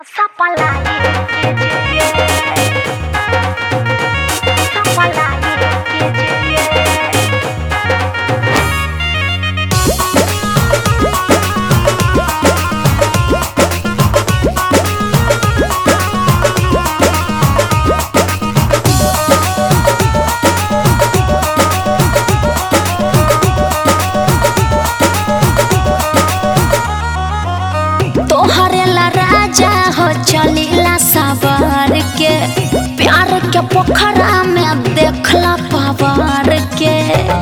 तोहरेला राजा हो चलीला सवार के प्यार के पोखरा में देखला पवार के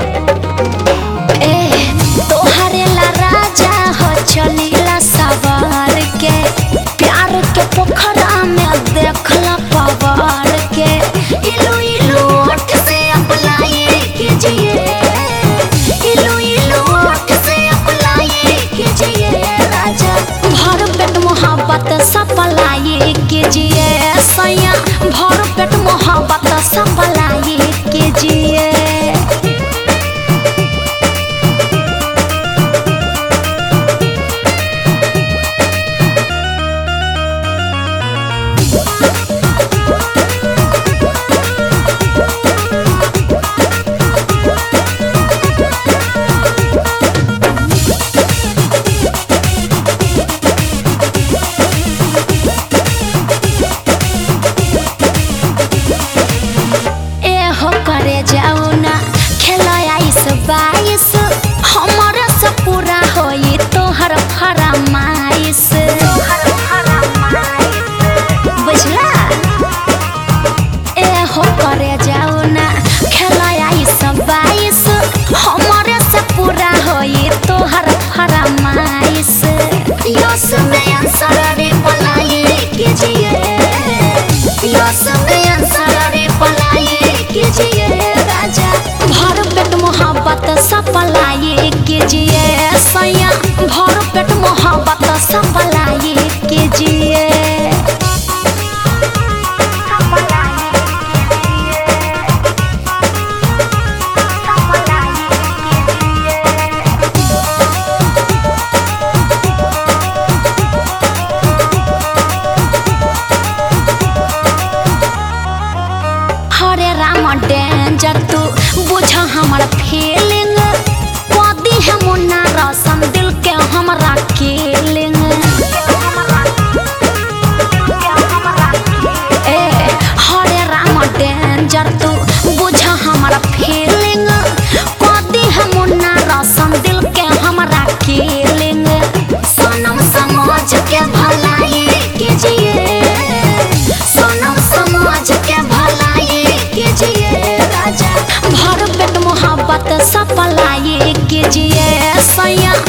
तोहरेला राजा हो चलीला सवार के प्यार के पोखरा में देखला पवार के इलू इलू ओठ से अपलाए कीजिए इलू इलू ओठ से अपलाए कीजिए राजा भर पेट मोहब्बत सपलाए कीजिए सैया भर पेट मोहब्बत सपलाए कीजिए। जाओ ना खेलाइस बाइस हमारा से पूरा होई तोहर फरमाइश बुझला हो करे जाओ ना खेलाइस बाइस हमारे से पूरा होई तोहर फरमाइश यस में आंसर रे पलाए कीजिए यस में आंसर रे पलाए कीजिए भर पेट मोहब्बत सपलाए कीजिए सैया भर पेट मोहब्बत सपलाए कीजिए। हरे राम डेंजर तू बुझ हमर फीलिंग कदी है मुन्ना रसन दिल के हमरा कीलिंग हरे राम डेंजर तू बुझ हमर फीलिंग कदी है मुन्ना रसन दिल के हमरा कीलिंग सनम समझ के भलाई कीजिए सनम समझ के भलाई कीजिए राजा भर पेट मोहब्बत सपलाए कीजिए सैया